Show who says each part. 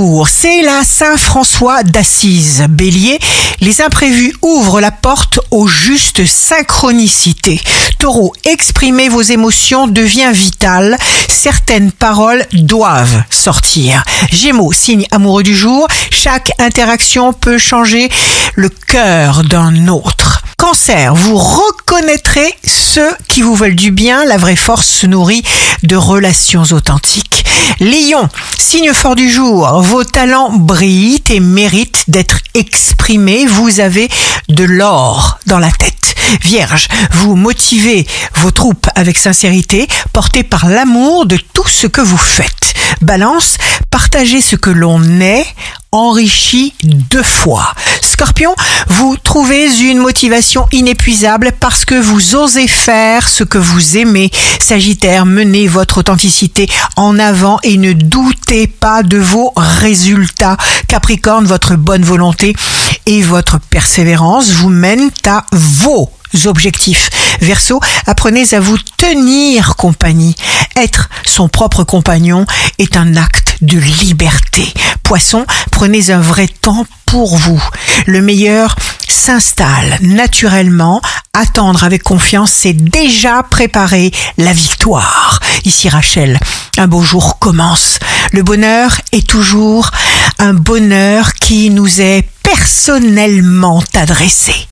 Speaker 1: jour, c'est la Saint-François d'Assise. Bélier, les imprévus ouvrent la porte aux justes synchronicités. Taureau, exprimer vos émotions devient vital. Certaines paroles doivent sortir. Gémeaux, signe amoureux du jour, chaque interaction peut changer le cœur d'un autre. Cancer, vous reconnaîtrez ceux qui vous veulent du bien. La vraie force se nourrit de relations authentiques. Lion, signe fort du jour, vos talents brillent et méritent d'être exprimés. Vous avez de l'or dans la tête. Vierge, vous motivez vos troupes avec sincérité, portés par l'amour de tout ce que vous faites. Balance, partagez ce que l'on est, enrichi 2 fois. Scorpion, vous trouvez une motivation inépuisable parce que vous osez faire ce que vous aimez. Sagittaire, menez votre authenticité en avant et ne doutez pas de vos résultats. Capricorne, votre bonne volonté et votre persévérance vous mènent à vos objectifs. Verseau, apprenez à vous tenir compagnie. Être son propre compagnon est un acte de liberté. Poisson, prenez un vrai temps pour vous. Le meilleur s'installe naturellement. Attendre avec confiance, c'est déjà préparer la victoire. Ici Rachel, un beau jour commence. Le bonheur est toujours un bonheur qui nous est personnellement adressé.